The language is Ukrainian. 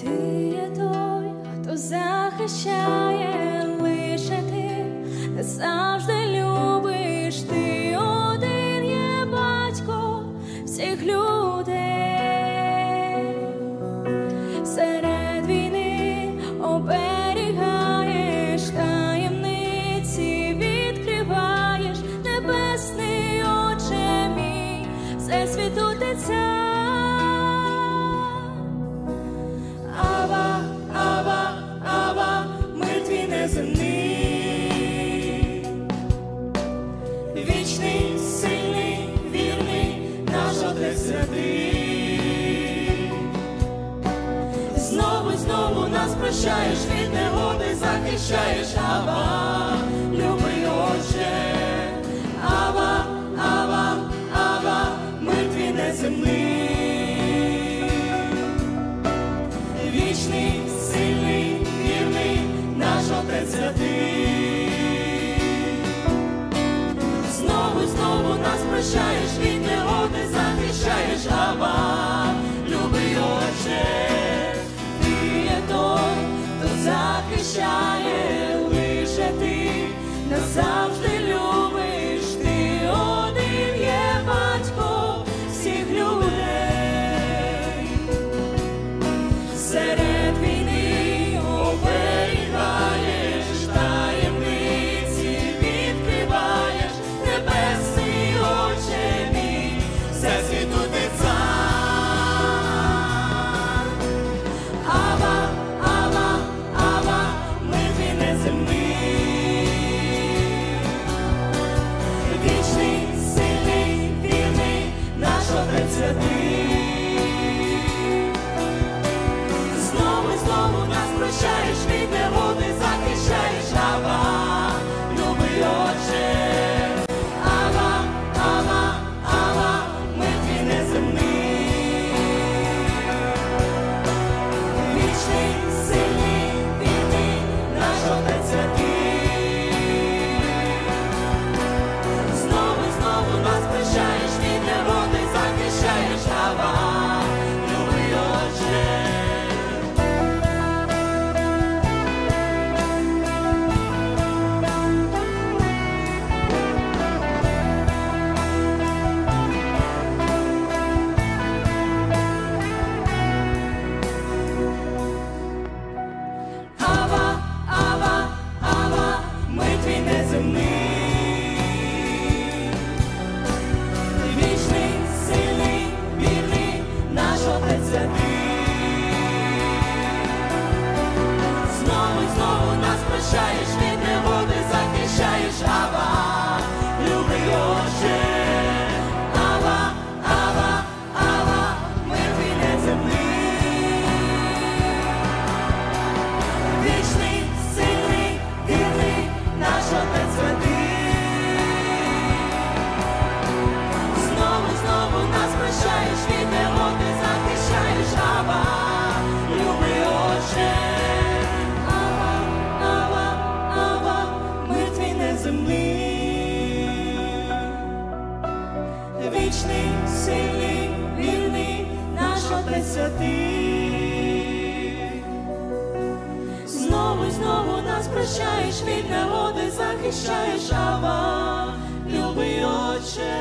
Ти є той, хто захищає, лише ти не завжди любиш. Ти один є батько всіх людей. Серед війни оберігаєш, таємниці відкриваєш, небесний Отче мій, всесвіту ти цар. Вічний, сильний, вірний, наш Отець святий. Знову й знову нас прощаєш, від негоди захищаєш. Ава, любий Отче. Ава, Ава, Ава, мир твій неземний. Вічний, сильний, вірний, наш Отець святий. Знову нас прощаєш, від негоди захищаєш. Ава, любий Отче. Ти є той, хто захищає, лише ти назавжди любиш. Ти один є батько всіх людей. Серед війни оберігаєш, таємниці відкриваєш, небесний Отче мій, всесвіту ти цар. Ава, Ава, Ава, мир твій неземний. Вічний, сильний, вірний, наш Отець святий. Знову й знову нас прощаєш, від негоди захищаєш. Ава, любий Отче. Ава, Ава, Ава, мир твій неземний. Вічний, сильний, вірний, наш Отець святий. Знову й знову нас прощаєш, від негоди захищаєш. Ава, любий Отче. Ава, Ава, Ава, мир твій неземний. Вічний, сильний, вірний, наш Отець святий. Знову й знову нас прощаєш, від негоди захищаєш. Ава, любий Отче. Ава, Ава, Ава, мир твій неземний. Вічний, сильний, вірний, наш Отець святий. Знову й знову нас прощаєш, від негоди захищаєш. Ава, любий Отче. Ава, Ава, Ава, мир твій неземний. Вічний, сильний, вірний, наш Отець святий. Знову й знову нас прощаєш, від негоди захищаєш. Ава, любий Отче.